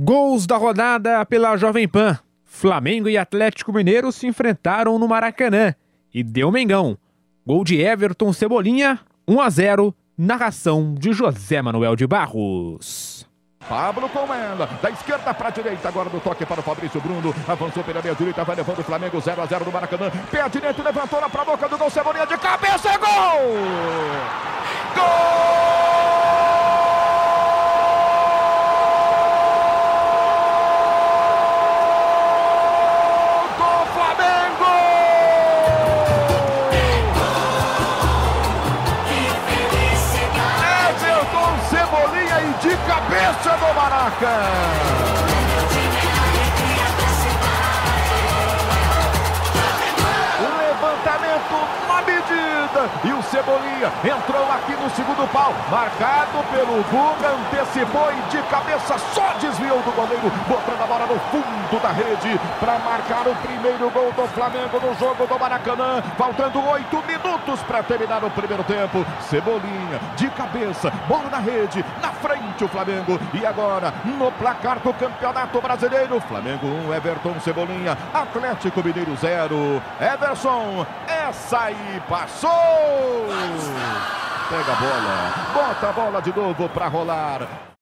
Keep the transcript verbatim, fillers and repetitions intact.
Gols da rodada pela Jovem Pan. Flamengo e Atlético Mineiro se enfrentaram no Maracanã e deu Mengão. Gol de Everton Cebolinha, um a zero, narração de José Manuel de Barros. Pablo com ela, da esquerda para a direita, agora no toque para o Fabrício Bruno, avançou pela meia direita, vai levando o Flamengo zero a zero no Maracanã, pé direito, levantou lá para a boca do gol, Cebolinha de cabeça, é gol! Gol! Cebolinha e de cabeça do Maraca. Levantamento na medida e o Cebolinha entrou aqui no segundo pau, marcado pelo Guga, antecipou e de cabeça só desviou do goleiro, botando a bola no fundo da rede para marcar o primeiro gol do Flamengo no jogo do Maracanã, faltando oito minutos para terminar o primeiro tempo. Cebolinha de cabeça, bola na rede, na frente o Flamengo, e agora no placar do Campeonato Brasileiro, Flamengo um, Everton Cebolinha, Atlético Mineiro zero. Everson, essa aí passou! Pega a bola, bota a bola de novo para rolar.